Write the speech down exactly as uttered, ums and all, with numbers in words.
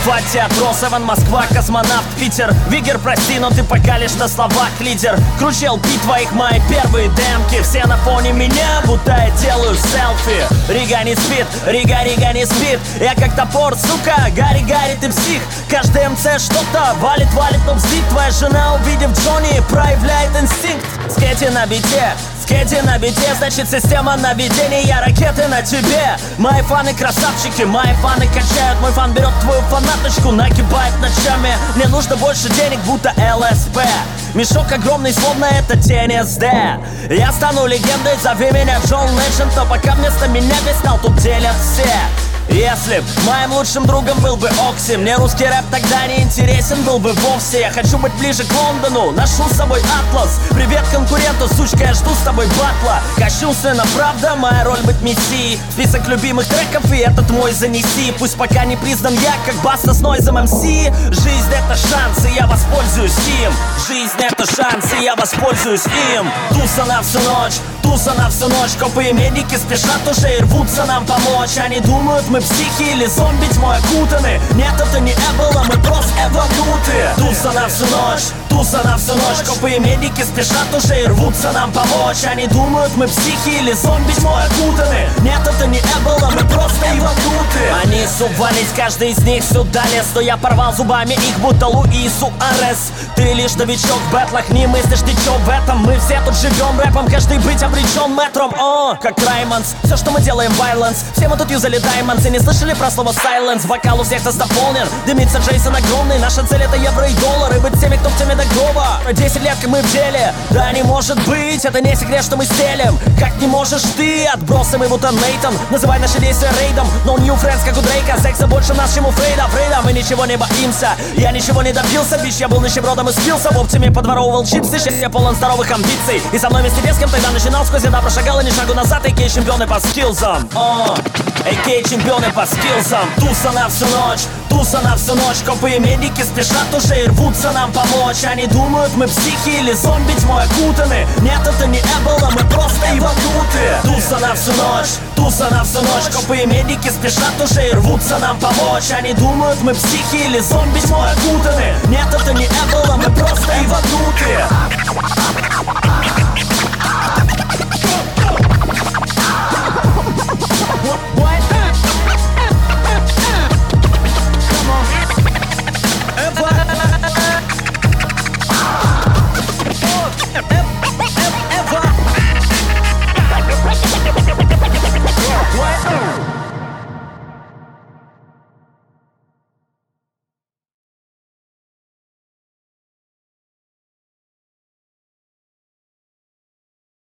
Фатия, Тросован, Москва, космонавт, Питер. Вигер, прости, но ты пока лишь на словах лидер. Круче эл пи твоих мои первые демки. Все на фоне меня, будто я делаю селфи. Рига не спит, Рига, Рига не спит. Я как топор, сука, Гарри, Гарри, ты псих. Каждый эм цэ что-то валит, валит, но бздит. Твоя жена, увидев Джонни, проявляет инстинкт. Скети на бите, скети на бите, значит система наведения, ракеты на тебе. Мои фаны красавчики, мои фаны качают. Мой фан берет твою фанаточку, нагибает ночами. Мне нужно больше денег, будто эл эс пэ. Мешок огромный, словно это тень эс дэ. Я стану легендой, зови меня Джон Ледженд. Но пока вместо меня весь стал тут делят все. Если б моим лучшим другом был бы Окси, мне русский рэп тогда не интересен был бы вовсе. Я хочу быть ближе к Лондону, ношу с собой атлас. Привет конкуренту, сучка, я жду с тобой батла. Кощунственно, правда, моя роль быть мессией. Список любимых треков и этот мой занеси. Пусть пока не признан я, как Баста с Нойзом эм си. Жизнь это шанс, и я воспользуюсь им. Жизнь это шанс, и я воспользуюсь им. Туса на всю ночь, туса на всю ночь. Копы и медики спешат уже и рвутся нам помочь. Они думают, мы психи или зомби тьмой окутаны. Нет, это не Эбола, мы просто эволюты. Туса на всю ночь, туса на всю ночь. Копы и медики спешат уже и рвутся нам помочь. Они думают, мы психи или зомби тьмой окутаны. Нет, это не Эбола, мы просто эволюты. Они сувались, каждый из них сюда лез. Но я порвал зубами их, будто Луи Суарес. Ты лишь новичок в бэтлах, не мыслишь ты чё в этом. Мы все тут живем рэпом, каждый быть обречен метром. О, как Раймонс, все, что мы делаем, violence. Все мы тут юзали diamonds и не слышали про слово silence. Вокал у всех нас дополнен, дымится Джейсон огромный. Наша цель это евро и доллары, быть теми, кто в теме до гроба. Про десять лет, как мы в деле, да не может быть. Это не секрет, что мы стелим, как не можешь ты. Отбросы мы будто Нейтан, называй наши действия рейдом. No new friends, как у Дрейка, секса больше нас, чем у Фрейда. Фрейда, мы ничего не боимся, я ничего не добился. Бич, я был нищебродом и спился, в оптиме подворовывал чипсы. Сейчас я полон здоровых амбиций, и со мной вместе без кем тогда начинал. Сквозь еда прошагал и ни шагу назад. Эй-кей чемпионы по скиллзам, о, эй-кей чемпионы по скиллзам. Туса на всю ночь, туса на всю ночь. Копы и медики спешат уже и рвутся нам помочь. Они думают, мы психи или зомби тьмой окутаны. Нет, это не Эбола, мы просто эволюты. Туса на всю ночь, туса на всю ночь. Копы и медики спешат уже и рвутся нам помочь. Они думают, мы психи или зомби тьмой окутаны. Нет, это не Эбола, мы просто эволюты.